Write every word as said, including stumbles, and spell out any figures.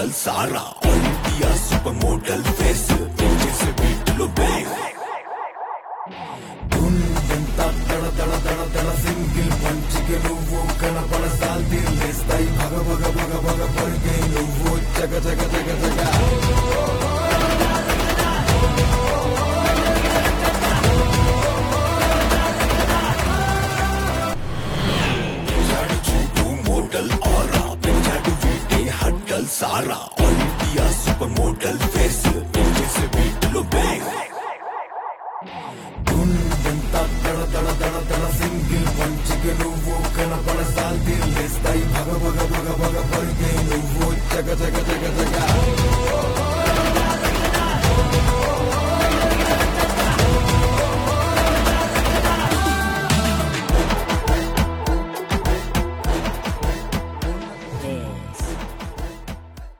హడ్డల్ సారా all India super model face చేసే బీట్లో బేస్ ఎంత దడ దడ దడ దడ సింగిల్ పంచికి నువ్వు కనపడ సాల్తీ లేస్తాయి భగ భగ భగ భగ పడితే నువ్వు జగ జగ జగ జగ మోడల్ ఆరా పెంచాడు వీటే హడ్డల్ సారా all India super model face చేసే బీట్లో బేస్ ఎంత దడ దడ దడ దడ సింగిల్ పంచికి నువ్వు కనపడ సాల్తీ